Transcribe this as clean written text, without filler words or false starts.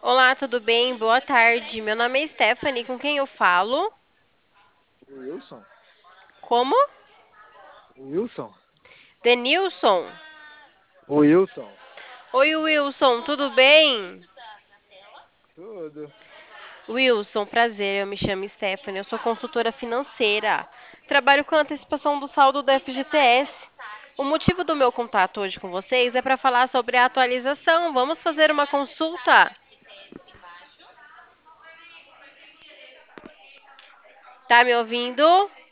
Olá, tudo bem? Boa tarde. Meu nome é Stephanie, com quem eu falo? Wilson? Como? Wilson? Denilson. Wilson? Oi, Wilson, tudo bem? Tudo. Wilson, prazer, eu me chamo Stephanie, eu sou consultora financeira. Trabalho com antecipação do saldo do FGTS. O motivo do meu contato hoje com vocês é para falar sobre a atualização. Vamos fazer uma consulta? Tá me ouvindo?